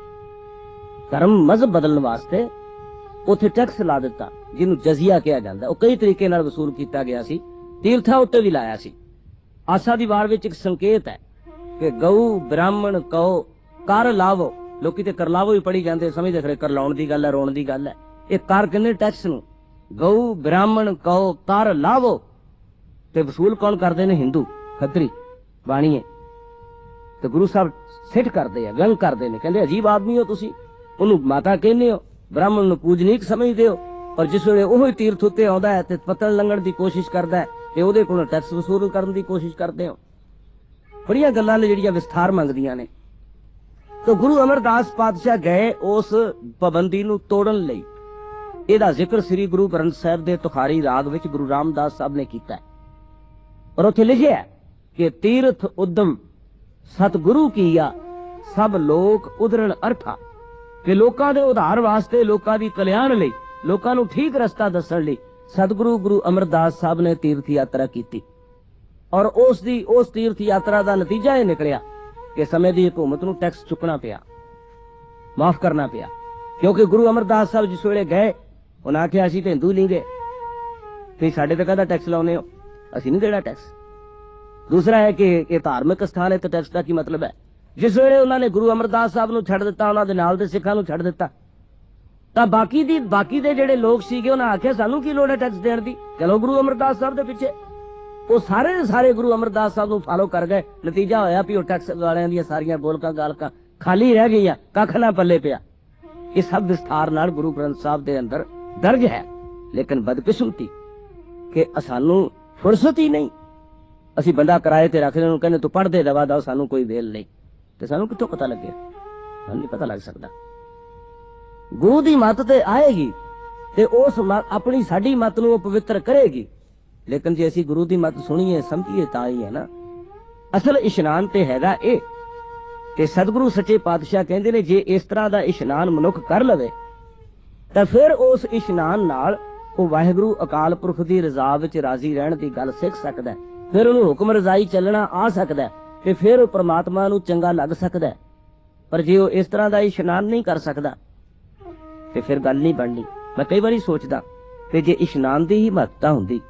ਧਰਮ ਮਜ਼ਹਬ ਬਦਲਣ ਵਾਸਤੇ ਉੱਥੇ ਟੈਕਸ ਲਾ ਦਿੱਤਾ, ਜਿਹਨੂੰ ਜਜ਼ੀਆ ਕਿਹਾ ਜਾਂਦਾ। ਉਹ ਕਈ ਤਰੀਕੇ ਨਾਲ ਵਸੂਲ ਕੀਤਾ ਗਿਆ ਸੀ, ਤੀਰਥਾਂ ਉੱਤੇ ਵੀ ਲਾਇਆ ਸੀ। ਆਸਾ ਦੀ ਵਾਰ ਵਿੱਚ ਇੱਕ ਸੰਕੇਤ ਹੈ ਕਿ ਗਊ ਬ੍ਰਾਹਮਣ ਕਉ ਕਰ ਲਾਵੋ। ਲੋਕੀ ਤੇ ਕਰ ਲਾਵੋ ਹੀ ਪੜੀ ਜਾਂਦੇ, ਸਮਝਦੇ ਖਰੇ ਕਰ ਲਾਉਣ ਦੀ ਗੱਲ ਹੈ, ਰੋਣ ਦੀ ਗੱਲ ਹੈ। ਇਹ ਕਰ ਕਹਿੰਦੇ ਟੈਕਸ ਨੂੰ। ਗਊ ਬ੍ਰਾਹਮਣ ਕਉ ਕਰ ਲਾਵੋ। ਤੇ ਵਸੂਲ ਕੌਣ ਕਰਦੇ ਨੇ? ਹਿੰਦੂ, ਖੱਤਰੀ, ਬਾਣੀਏ। ਤੇ ਗੁਰੂ ਸਾਹਿਬ ਸਿੱਟ ਕਰਦੇ ਆ, ਵਿਅੰਗ ਕਰਦੇ ਨੇ, ਕਹਿੰਦੇ ਅਜੀਬ ਆਦਮੀ ਹੋ ਤੁਸੀਂ, ਉਹਨੂੰ ਮਾਤਾ ਕਹਿੰਦੇ ਹੋ, ਬ੍ਰਾਹਮਣ ਨੂੰ ਪੂਜਨੀਕ ਸਮਝਦੇ ਹੋ, ਔਰ ਜਿਸ ਵੇਲੇ ਉਹ ਤੀਰਥ ਉੱਤੇ ਆਉਂਦਾ ਹੈ ਤੇ ਪਤਨ ਲੰਘਣ ਦੀ ਕੋਸ਼ਿਸ਼ ਕਰਦਾ ਹੈ ਤੇ ਉਹਦੇ ਕੋਲੋਂ ਟੈਕਸ ਵਸੂਲ ਕਰਨ ਦੀ ਕੋਸ਼ਿਸ਼ ਕਰਦੇ ਹੋ। ਬੜੀਆਂ ਗੱਲਾਂ ਨੇ ਜਿਹੜੀਆਂ ਵਿਸਥਾਰ ਮੰਗਦੀਆਂ ਨੇ। ਤਾਂ ਗੁਰੂ ਅਮਰਦਾਸ ਪਾਤਸ਼ਾਹ ਗਏ ਉਸ ਪਾਬੰਦੀ ਨੂੰ ਤੋੜਨ ਲਈ। ਇਹਦਾ ਜ਼ਿਕਰ ਸ੍ਰੀ ਗੁਰੂ ਗ੍ਰੰਥ ਸਾਹਿਬ ਦੇ ਤੁਖਾਰੀ ਰਾਗ ਵਿੱਚ ਗੁਰੂ ਰਾਮਦਾਸ ਸਾਹਿਬ ਨੇ ਕੀਤਾ ਹੈ। ਔਰ ਉੱਥੇ ਲਿਖਿਆ ਕਿ ਤੀਰਥ ਉਦਮ ਸਤਿਗੁਰੂ ਕੀਆ ਸਭ ਲੋਕ ਉਧਰਨ ਅਰਥਾ, ਕਿ ਲੋਕਾਂ ਦੇ ਉਧਾਰ ਵਾਸਤੇ, ਲੋਕਾਂ ਦੀ ਕਲਿਆਣ ਲਈ, ਲੋਕਾਂ ਨੂੰ ਠੀਕ ਰਸਤਾ ਦੱਸਣ ਲਈ ਸਤਿਗੁਰੂ ਗੁਰੂ ਅਮਰਦਾਸ ਸਾਹਿਬ ਨੇ ਤੀਰਥ ਯਾਤਰਾ ਕੀਤੀ। ਔਰ ਉਸ ਤੀਰਥ ਯਾਤਰਾ ਦਾ ਨਤੀਜਾ ਇਹ ਨਿਕਲਿਆ ਕਿ ਸਮੇਂ ਦੀ ਹਕੂਮਤ ਨੂੰ ਟੈਕਸ ਚੁੱਕਣਾ ਪਿਆ, ਮਾਫ ਕਰਨਾ ਪਿਆ। ਕਿਉਂਕਿ ਗੁਰੂ ਅਮਰਦਾਸ ਸਾਹਿਬ ਜਿਸ ਵੇਲੇ ਗਏ, ਉਹਨਾਂ ਆਖਿਆ ਅਸੀਂ ਤੇ ਹਿੰਦੂ ਨਹੀਂ ਗਏ, ਤੁਸੀਂ ਸਾਡੇ ਤੇ ਕਾਹਦਾ ਟੈਕਸ ਲਾਉਨੇ ਹੋ, ਅਸੀਂ ਨਹੀਂ ਦੇਣਾ ਟੈਕਸ। ਦੂਸਰਾ ਹੈ ਕਿ ਇਹ ਧਾਰਮਿਕ ਸਥਾਨ ਹੈ ਤੇ ਟੈਕਸ ਦਾ ਕੀ ਮਤਲਬ ਹੈ। ਜਿਸ ਵੇਲੇ ਉਹਨਾਂ ਨੇ ਗੁਰੂ ਅਮਰਦਾਸ ਸਾਹਿਬ ਨੂੰ ਛੱਡ ਦਿੱਤਾ, ਉਹਨਾਂ ਦੇ ਨਾਲ ਦੇ ਸਿੱਖਾਂ ਨੂੰ ਛੱਡ ਦਿੱਤਾ, ਤਾਂ ਬਾਕੀ ਦੇ ਜਿਹੜੇ ਲੋਕ ਸੀਗੇ ਉਹਨਾਂ ਆਖਿਆ ਸਾਨੂੰ ਕੀ ਲੋੜ ਹੈ ਟੈਕਸ ਦੇਣ ਦੀ, ਚਲੋ ਗੁਰੂ ਅਮਰਦਾਸ ਸਾਹਿਬ ਦੇ ਪਿੱਛੇ। ਉਹ ਸਾਰੇ ਗੁਰੂ ਅਮਰਦਾਸ ਸਾਹਿਬ ਨੂੰ ਫਾਲੋ ਕਰ ਗਏ। ਨਤੀਜਾ ਹੋਇਆ ਵੀ ਉਹ ਟੈਕਸ ਵਾਲਿਆਂ ਦੀਆਂ ਸਾਰੀਆਂ ਬੋਲਕਾਂ ਗਾਲਕਾਂ ਖਾਲੀ ਰਹਿ ਗਈਆਂ, ਕੱਖ ਨਾ ਪੱਲੇ ਪਿਆ। ਇਹ ਸਭ ਵਿਸਥਾਰ ਨਾਲ ਗੁਰੂ ਗ੍ਰੰਥ ਸਾਹਿਬ ਦੇ ਅੰਦਰ ਦਰਜ ਹੈ। ਲੇਕਿਨ ਬਦਕਿਸਮਤੀ ਕਿ ਸਾਨੂੰ ਫੁਰਸਤ ਹੀ ਨਹੀਂ। ਅਸੀਂ ਬੰਦਾ ਕਿਰਾਏ ਤੇ ਰੱਖਦੇ, ਉਹਨੂੰ ਕਹਿੰਦੇ ਤੂੰ ਪੜ੍ਹਦੇ ਦਵਾ ਦਾ, ਸਾਨੂੰ ਕੋਈ ਵੇਲ ਨਹੀਂ। ਤੇ ਸਾਨੂੰ ਕਿੱਥੋਂ ਪਤਾ ਲੱਗੇ? ਸਾਨੂੰ ਨਹੀਂ ਪਤਾ ਲੱਗ ਸਕਦਾ। ਗੁਰੂ ਦੀ ਮੱਤ ਤੇ ਆਏਗੀ ਤੇ ਉਸ ਆਪਣੀ ਸਾਡੀ ਮੱਤ ਨੂੰ ਉਹ ਪਵਿੱਤਰ ਕਰੇਗੀ। ਲੇਕਿਨ ਜੇ ਅਸੀਂ ਗੁਰੂ ਦੀ ਮੱਤ ਸੁਣੀਏ, ਸਮਝੀਏ ਤਾਂ ਹੀ ਹੈ ਨਾ। ਅਸਲ ਇਸ਼ਨਾਨ ਤੇ ਹੈਗਾ ਇਹ ਕਿ ਸਤਿਗੁਰੂ ਸੱਚੇ ਪਾਤਸ਼ਾਹ ਕਹਿੰਦੇ ਨੇ ਜੇ ਇਸ ਤਰ੍ਹਾਂ ਦਾ ਇਸ਼ਨਾਨ ਮਨੁੱਖ ਕਰ ਲਵੇ ਤਾਂ ਫਿਰ ਉਸ ਇਸ਼ਨਾਨ ਨਾਲ ਉਹ ਵਾਹਿਗੁਰੂ ਅਕਾਲ ਪੁਰਖ ਦੀ ਰਜ਼ਾ ਵਿੱਚ ਰਾਜ਼ੀ ਰਹਿਣ ਦੀ ਗੱਲ ਸਿੱਖ ਸਕਦਾ, ਫਿਰ ਉਹਨੂੰ ਹੁਕਮ ਰਜ਼ਾਈ ਚੱਲਣਾ ਆ ਸਕਦਾ ਤੇ ਫਿਰ ਉਹ ਪ੍ਰਮਾਤਮਾ ਨੂੰ ਚੰਗਾ ਲੱਗ ਸਕਦਾ। ਪਰ ਜੇ ਉਹ ਇਸ ਤਰ੍ਹਾਂ ਦਾ ਇਸ਼ਨਾਨ ਨਹੀਂ ਕਰ ਸਕਦਾ ਤੇ ਫਿਰ ਗੱਲ ਨਹੀਂ ਬਣਨੀ। ਮੈਂ ਕਈ ਵਾਰੀ ਸੋਚਦਾ ਕਿ ਜੇ ਇਸ਼ਨਾਨ ਦੀ ਹੀ ਮਹੱਤਤਾ ਹੁੰਦੀ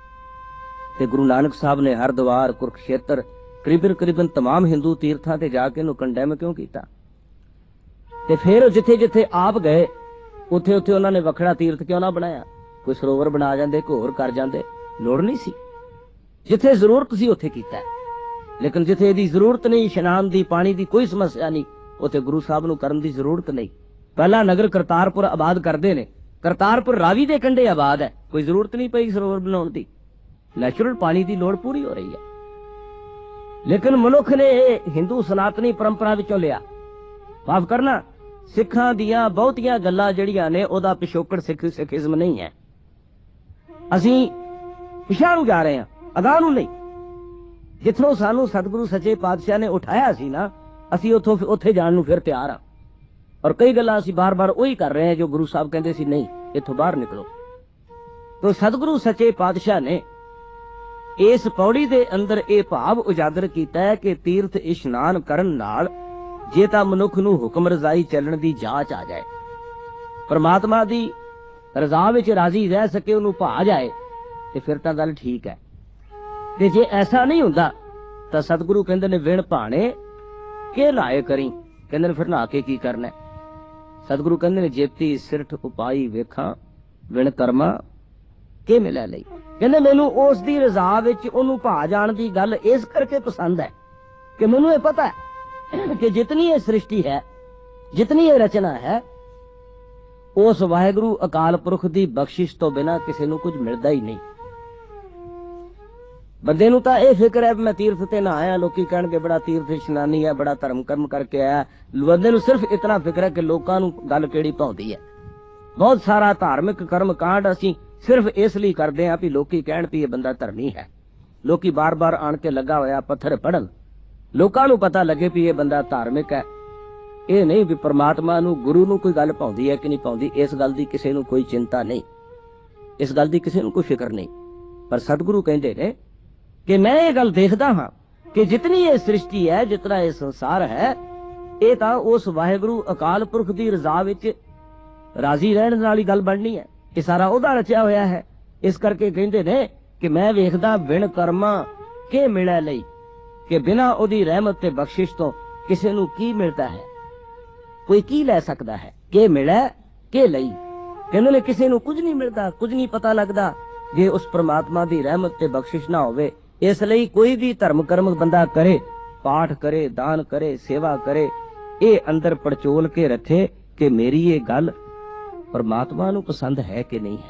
ਤੇ ਗੁਰੂ ਨਾਨਕ ਸਾਹਿਬ ਨੇ ਹਰਦੁਆਰ, ਕੁਰਕਸ਼ੇਤਰ, ਕਰੀਬਨ ਤਮਾਮ ਹਿੰਦੂ ਤੀਰਥਾਂ ਤੇ ਜਾ ਕੇ ਇਹਨੂੰ ਕੰਡੈਮ ਕਿਉਂ ਕੀਤਾ? ਤੇ ਫਿਰ ਜਿੱਥੇ ਜਿੱਥੇ ਆਪ ਗਏ ਉੱਥੇ ਉੱਥੇ ਉਹਨਾਂ ਨੇ ਵੱਖਰਾ ਤੀਰਥ ਕਿਉਂ ਨਾ ਬਣਾਇਆ? ਕੋਈ ਸਰੋਵਰ ਬਣਾ ਜਾਂਦੇ, ਕੋਈ ਹੋਰ ਕਰ ਜਾਂਦੇ, ਲੋੜ ਨਹੀਂ ਸੀ। ਜਿੱਥੇ ਜ਼ਰੂਰਤ ਸੀ ਉੱਥੇ ਕੀਤਾ, ਲੇਕਿਨ ਜਿੱਥੇ ਇਹਦੀ ਜ਼ਰੂਰਤ ਨਹੀਂ, ਇਸ਼ਨਾਨ ਦੀ, ਪਾਣੀ ਦੀ ਕੋਈ ਸਮੱਸਿਆ ਨਹੀਂ, ਉੱਥੇ ਗੁਰੂ ਸਾਹਿਬ ਨੂੰ ਕਰਨ ਦੀ ਜ਼ਰੂਰਤ ਨਹੀਂ। ਪਹਿਲਾ ਨਗਰ ਕਰਤਾਰਪੁਰ ਆਬਾਦ ਕਰਦੇ ਨੇ, ਕਰਤਾਰਪੁਰ ਰਾਵੀ ਦੇ ਕੰਢੇ ਆਬਾਦ ਹੈ, ਕੋਈ ਜ਼ਰੂਰਤ ਨਹੀਂ ਪਈ ਸਰੋਵਰ ਬਣਾਉਣ ਦੀ, ਨੈਚੁਰਲ ਪਾਣੀ ਦੀ ਲੋੜ ਪੂਰੀ ਹੋ ਰਹੀ ਹੈ। ਲੇਕਿਨ ਮਨੁੱਖ ਨੇ ਇਹ ਹਿੰਦੂ ਸਨਾਤਨੀ ਪਰੰਪਰਾ ਵਿੱਚੋਂ ਲਿਆ। ਮਾਫ ਕਰਨਾ, ਸਿੱਖਾਂ ਦੀਆਂ ਬਹੁਤੀਆਂ ਗੱਲਾਂ ਜਿਹੜੀਆਂ ਨੇ ਉਹਦਾ ਪਿਛੋਕੜ ਸਿੱਖਿਜ਼ਮ ਨਹੀਂ ਹੈ। ਅਸੀਂ ਪਿਛਾਂਹ ਨੂੰ ਜਾ ਰਹੇ ਹਾਂ, ਅਗਾਂਹ ਨੂੰ ਨਹੀਂ। ਜਿੱਥੋਂ ਸਾਨੂੰ ਸਤਿਗੁਰੂ ਸੱਚੇ ਪਾਤਸ਼ਾਹ ਨੇ ਉਠਾਇਆ ਸੀ ਨਾ, ਅਸੀਂ ਉੱਥੇ ਜਾਣ ਨੂੰ ਫਿਰ ਤਿਆਰ ਹਾਂ। ਔਰ ਕਈ ਗੱਲਾਂ ਅਸੀਂ ਬਾਰ-ਬਾਰ ਉਹੀ ਕਰ ਰਹੇ ਹਾਂ ਜੋ ਗੁਰੂ ਸਾਹਿਬ ਕਹਿੰਦੇ ਸੀ, ਨਹੀਂ ਇੱਥੋਂ ਬਾਹਰ ਨਿਕਲੋ। ਤੋ ਸਤਿਗੁਰੂ ਸੱਚੇ ਪਾਤਸ਼ਾਹ ਨੇ ਇਸ ਪੌੜੀ ਦੇ ਅੰਦਰ ਇਹ ਭਾਵ ਉਜਾਗਰ ਕੀਤਾ ਹੈ ਕਿ ਤੀਰਥ ਇਸ਼ਨਾਨ ਕਰਨ ਨਾਲ ਜੇ ਤਾਂ ਮਨੁੱਖ ਨੂੰ ਹੁਕਮ ਰਜ਼ਾਈ ਚੱਲਣ ਦੀ ਜਾਂਚ ਆ ਜਾਏ, ਪਰਮਾਤਮਾ ਦੀ ਰਜ਼ਾ ਵਿੱਚ ਰਾਜ਼ੀ ਰਹਿ ਸਕੇ, ਉਹਨੂੰ ਭਾ ਜਾਏ, ਤੇ ਫਿਰ ਤਾਂ ਗੱਲ ਠੀਕ ਹੈ। ਤੇ ਜੇ ਐਸਾ ਨਹੀਂ ਹੁੰਦਾ ਤਾਂ ਸਤਿਗੁਰੂ ਕਹਿੰਦੇ ਨੇ ਵਿਣ ਭਾਣੇ ਕੇ ਲਾਏ ਕਰੀ। ਕਹਿੰਦੇ ਨੇ ਫਿਰ ਨਹਾ ਕੇ ਕੀ ਕਰਨਾ? ਸਤਿਗੁਰੂ ਕਹਿੰਦੇ ਨੇ ਜੇਤੀ ਸਿਰਠ ਉਪਾਈ ਵੇਖਾਂ ਵਿਣ ਕਰਮਾ ਕੇ ਮਿਲਿਆ ਲਈ। ਕਹਿੰਦੇ ਮੈਨੂੰ ਉਸ ਦੀ ਰਜ਼ਾ ਵਿੱਚ ਉਹਨੂੰ ਭਾ ਜਾਣ ਦੀ ਗੱਲ ਇਸ ਕਰਕੇ ਪਸੰਦ ਹੈ ਕਿ ਮੈਨੂੰ ਇਹ ਪਤਾ ਹੈ ਕਿ ਜਿਤਨੀ ਇਹ ਸ੍ਰਿਸ਼ਟੀ ਹੈ, ਜਿਤਨੀ ਇਹ ਰਚਨਾ ਹੈ, ਉਸ ਵਾਹਿਗੁਰੂ ਅਕਾਲ ਪੁਰਖ ਦੀ ਬਖਸ਼ਿਸ਼ ਤੋਂ ਬਿਨਾਂ ਕਿਸੇ ਨੂੰ ਕੁਝ ਮਿਲਦਾ ਹੀ ਨਹੀਂ। ਬੰਦੇ ਨੂੰ ਤਾਂ ਇਹ ਫਿਕਰ ਹੈ ਮੈਂ ਤੀਰਥ ਤੇ ਨਾ ਆਇਆ, ਲੋਕੀ ਕਹਿਣਗੇ ਬੜਾ ਤੀਰਥ ਇਸ਼ਨਾਨੀ ਹੈ, ਬੜਾ ਧਰਮ ਕਰਮ ਕਰਕੇ ਆਇਆ। ਬੰਦੇ ਨੂੰ ਸਿਰਫ ਇਤਨਾ ਫਿਕਰ ਹੈ ਕਿ ਲੋਕਾਂ ਨੂੰ ਗੱਲ ਕਿਹੜੀ ਭਾਉਂਦੀ ਹੈ। ਬਹੁਤ ਸਾਰਾ ਧਾਰਮਿਕ ਕਰਮ ਕਾਂਡ ਅਸੀਂ ਸਿਰਫ ਇਸ ਲਈ ਕਰਦੇ ਹਾਂ ਵੀ ਲੋਕੀ ਕਹਿਣ ਵੀ ਇਹ ਬੰਦਾ ਧਰਮੀ ਹੈ। ਲੋਕੀ ਬਾਰ-ਬਾਰ ਆਣ ਕੇ ਲੱਗਾ ਹੋਇਆ ਪੱਥਰ ਪੜਨ, ਲੋਕਾਂ ਨੂੰ ਪਤਾ ਲੱਗੇ ਵੀ ਇਹ ਬੰਦਾ ਧਾਰਮਿਕ ਹੈ। ਇਹ ਨਹੀਂ ਵੀ ਪਰਮਾਤਮਾ ਨੂੰ, ਗੁਰੂ ਨੂੰ ਕੋਈ ਗੱਲ ਭਾਉਂਦੀ ਹੈ ਕਿ ਨਹੀਂ ਭਾਉਂਦੀ, ਇਸ ਗੱਲ ਦੀ ਕਿਸੇ ਨੂੰ ਕੋਈ ਚਿੰਤਾ ਨਹੀਂ, ਇਸ ਗੱਲ ਦੀ ਕਿਸੇ ਨੂੰ ਕੋਈ ਫਿਕਰ ਨਹੀਂ। ਪਰ ਸਤਿਗੁਰੂ ਕਹਿੰਦੇ ਨੇ ਕਿ ਮੈਂ ਇਹ ਗੱਲ ਦੇਖਦਾ ਹਾਂ ਕਿ ਜਿਤਨੀ ਇਹ ਸ੍ਰਿਸ਼ਟੀ ਹੈ, ਜਿਤਨਾ ਇਹ ਸੰਸਾਰ ਹੈ, ਇਹ ਤਾਂ ਉਸ ਵਾਹਿਗੁਰੂ ਅਕਾਲ ਪੁਰਖ ਦੀ ਰਜ਼ਾ ਵਿੱਚ ਰਾਜ਼ੀ ਰਹਿਣ ਨਾਲ ਹੀ ਗੱਲ ਬਣਨੀ ਹੈ। ਇਹ ਸਾਰਾ ਉਹਦਾ ਰਚਿਆ ਹੋਇਆ ਹੈ। ਇਸ ਕਰਕੇ ਕਹਿੰਦੇ ਨੇ ਕਿ ਮੈਂ ਵੇਖਦਾ ਵਿਣ ਕਰਮਾ ਕੇ ਮਿਲੇ ਲਈ, ਕਿ ਬਿਨਾਂ ਉਹਦੀ ਰਹਿਮਤ ਤੇ ਬਖਸ਼ਿਸ਼ ਤੋਂ ਕਿਸੇ ਨੂੰ ਕੀ ਮਿਲਦਾ ਹੈ, ਕੋਈ ਕੀ ਲੈ ਸਕਦਾ ਹੈ। ਕੇ ਮਿਲੇ ਕੇ ਲਈ, ਕਹਿੰਦੇ ਨੇ ਕਿਸੇ ਨੂੰ ਕੁਝ ਨਹੀਂ ਮਿਲਦਾ, ਕੁਝ ਨਹੀਂ ਪਤਾ ਲੱਗਦਾ ਜੇ ਉਸ ਪ੍ਰਮਾਤਮਾ ਦੀ ਰਹਿਮਤ ਤੇ ਬਖਸ਼ਿਸ਼ ਨਾ ਹੋਵੇ। ਇਸ ਲਈ ਕੋਈ ਵੀ ਧਰਮ ਕਰਮ ਬੰਦਾ ਕਰੇ, ਪਾਠ ਕਰੇ, ਦਾਨ ਕਰੇ, ਸੇਵਾ ਕਰੇ, ਇਹ ਅੰਦਰ ਪੜਚੋਲ ਕੇ ਰੱਖੇ ਕਿ ਮੇਰੀ ਇਹ ਗੱਲ ਪਰਮਾਤਮਾ ਨੂੰ ਪਸੰਦ ਹੈ ਕਿ ਨਹੀਂ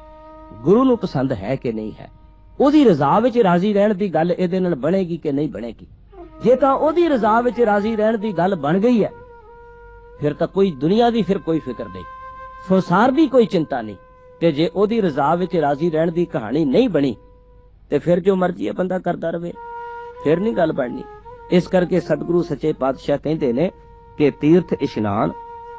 ਹੈ, ਗੁਰੂ ਨੂੰ ਪਸੰਦ ਹੈ ਕਿ ਨਹੀਂ ਹੈ, ਉਹਦੀ ਰਜ਼ਾ ਵਿੱਚ ਰਾਜ਼ੀ ਰਹਿਣ ਦੀ ਗੱਲ ਇਹਦੇ ਨਾਲ ਬਣੇਗੀ ਕਿ ਨਹੀਂ ਬਣੇਗੀ। ਜੇ ਤਾਂ ਉਹਦੀ ਰਜ਼ਾ ਵਿੱਚ ਰਾਜ਼ੀ ਰਹਿਣ ਦੀ ਗੱਲ ਬਣ ਗਈ ਹੈ, ਫਿਰ ਤਾਂ ਕੋਈ ਦੁਨੀਆ ਦੀ ਫਿਰ ਕੋਈ ਫਿਕਰ ਨਹੀਂ, ਸੰਸਾਰ ਦੀ ਕੋਈ ਚਿੰਤਾ ਨਹੀਂ। ਤੇ ਜੇ ਉਹਦੀ ਰਜ਼ਾ ਵਿੱਚ ਰਾਜ਼ੀ ਰਹਿਣ ਦੀ ਕਹਾਣੀ ਨਹੀਂ ਬਣੀ ਤੇ ਫਿਰ ਜੋ ਮਰਜ਼ੀ ਹੈ ਬੰਦਾ ਕਰਦਾ ਰਵੇ, ਫਿਰ ਨਹੀਂ ਗੱਲ ਬਣਨੀ। ਇਸ ਕਰਕੇ ਸਤਿਗੁਰੂ ਸੱਚੇ ਪਾਤਸ਼ਾਹ ਕਹਿੰਦੇ ਨੇ ਕਿ ਤੀਰਥ ਇਸ਼ਨਾਨ,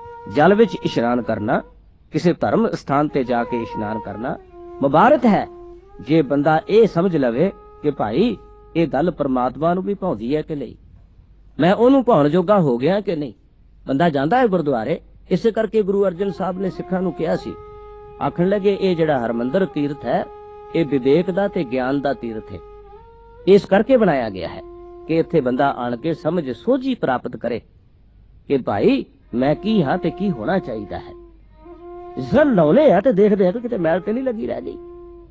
ਜਲ ਵਿੱਚ ਇਸ਼ਨਾਨ ਕਰਨਾ, ਕਿਸੇ ਧਰਮ ਸਥਾਨ ਤੇ ਜਾ ਕੇ ਇਸ਼ਨਾਨ ਕਰਨਾ ਮੁਬਾਰਕ ਹੈ ਜੇ ਬੰਦਾ ਇਹ ਸਮਝ ਲਵੇ ਕਿ ਭਾਈ ਇਹ ਗੱਲ ਪਰਮਾਤਮਾ ਨੂੰ ਵੀ ਭਾਉਂਦੀ ਹੈ ਕਿ ਨਹੀਂ, ਮੈਂ ਉਹਨੂੰ ਭਾਉਣ ਜੋਗਾ ਹੋ ਗਿਆ ਕਿ ਨਹੀਂ। ਬੰਦਾ ਜਾਂਦਾ ਹੈ ਗੁਰਦੁਆਰੇ, ਇਸੇ ਕਰਕੇ ਗੁਰੂ ਅਰਜਨ ਸਾਹਿਬ ਨੇ ਸਿੱਖਾਂ ਨੂੰ ਕਿਹਾ ਸੀ, ਆਖਣ ਲੱਗੇ ਇਹ ਜਿਹੜਾ ਹਰਮੰਦਰ ਤੀਰਥ ਹੈ ਇਹ ਵਿਵੇਕ ਦਾ ਤੇ ਗਿਆਨ ਦਾ ਤੀਰਥ ਹੈ। ਇਸ ਕਰਕੇ ਬਣਾਇਆ ਗਿਆ ਹੈ ਕਿ ਇੱਥੇ ਬੰਦਾ ਆਣ ਕੇ ਸਮਝ ਸੋਝੀ ਪ੍ਰਾਪਤ ਕਰੇ ਕਿ ਭਾਈ ਮੈਂ ਕੀ ਹਾਂ ਤੇ ਕੀ ਹੋਣਾ ਚਾਹੀਦਾ ਹੈ। ਜਨ ਲਾਉਨੇ ਆ ਤੇ ਦੇਖਦੇ ਆ ਕਿ ਕਿਤੇ ਮੈਲ ਤੇ ਨਹੀਂ ਲੱਗੀ ਰਹਿ ਗਈ।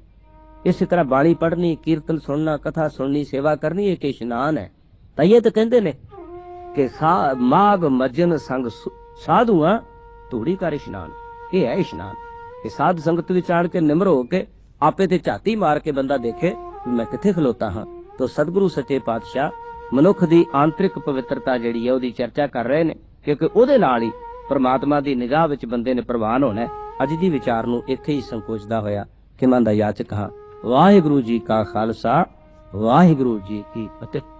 ਇਸੇ ਤਰ੍ਹਾਂ ਬਾਣੀ ਪੜ੍ਹਨੀ, ਕੀਰਤਨ ਸੁਣਨਾ, ਕਥਾ ਸੁਣਨੀ, ਸੇਵਾ ਕਰਨੀ ਇੱਕ ਇਸ਼ਨਾਨ ਹੈ। ਤਾਂ ਇਹ ਤਾਂ ਕਹਿੰਦੇ ਨੇ ਕਿ ਮਾਗ ਮਜਨ ਸੰਗ ਸਾਧੂਆਂ ਧੂੜੀ ਕਰ ਇਸ਼ਨਾਨ, ਇਹ ਹੈ ਇਸ਼ਨਾਨ। ਇਹ ਸਾਧ ਸੰਗਤ ਵਿੱਚ ਆਣ ਕੇ ਨਿਮਰ ਹੋ ਕੇ ਆਪੇ ਤੇ ਝਾਤੀ ਮਾਰ ਕੇ ਬੰਦਾ ਦੇਖੇ ਮੈਂ ਕਿੱਥੇ ਖਲੋਤਾ ਹਾਂ। ਤਾਂ ਸਤਿਗੁਰੂ ਸੱਚੇ ਪਾਤਸ਼ਾਹ ਮਨੁੱਖ ਦੀ ਆਂਤਰਿਕ ਪਵਿੱਤਰਤਾ ਜਿਹੜੀ ਹੈ ਉਹਦੀ ਚਰਚਾ ਕਰ ਰਹੇ ਨੇ, ਕਿਉਂਕਿ ਉਹਦੇ ਨਾਲ ਹੀ ਪਰਮਾਤਮਾ ਦੀ ਨਿਗਾਹ ਵਿੱਚ ਬੰਦੇ ਨੇ ਪ੍ਰਵਾਨ ਹੋਣਾ। ਅੱਜ ਦੀ ਵਿਚਾਰ ਨੂੰ ਇੱਥੇ ਹੀ ਸੰਕੋਚਦਾ ਹੋਇਆ ਕਿ ਮੈਂ ਦਾ ਯਾਚਕ ਹਾਂ। ਵਾਹਿਗੁਰੂ ਜੀ ਕਾ ਖਾਲਸਾ, ਵਾਹਿਗੁਰੂ ਜੀ ਕੀ ਫਤਿਹ।